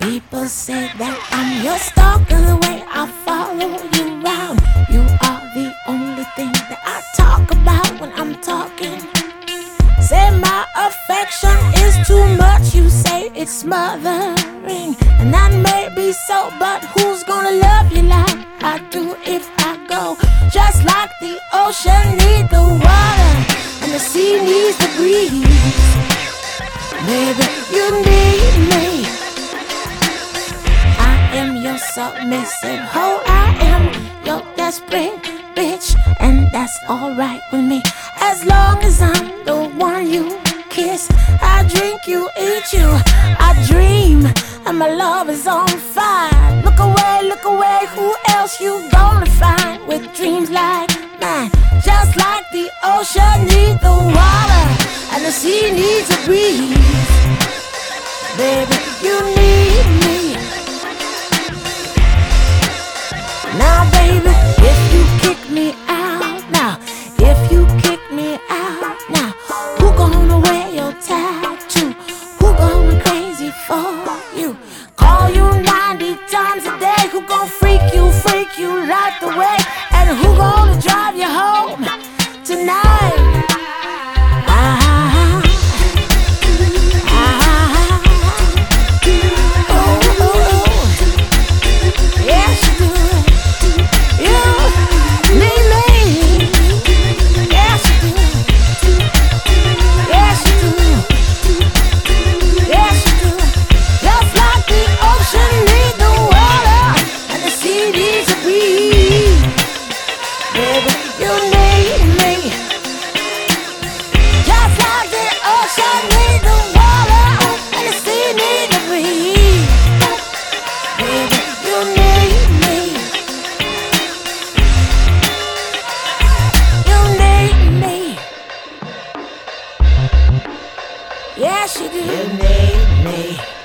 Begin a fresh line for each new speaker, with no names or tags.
People say that I'm your stalker, the way I follow you around. You are the only thing that I talk about when I'm talking. Say my affection is too much, you say it's smothering. And that may be so, but who's gonna love you like I do if I go? Just like the ocean needs the water and the sea needs the breeze. Baby, you need me. I am your submissive hoe, I am your desperate bitch, and that's alright with me. As long as I'm the one you kiss, I drink you, eat you, I dream, and my love is on fire. Look away, who else you gonna find with dreams like mine? Just like the ocean needs the water and the sea needs a breeze. Baby, you need me. Now baby, if you kick me out now, if you kick me out now, who gonna wear your tattoo? Who going crazy for you? Call you 90 times a day. Who gon' freak you right the way? And who gonna drive you home tonight? Yes, you do. You need me.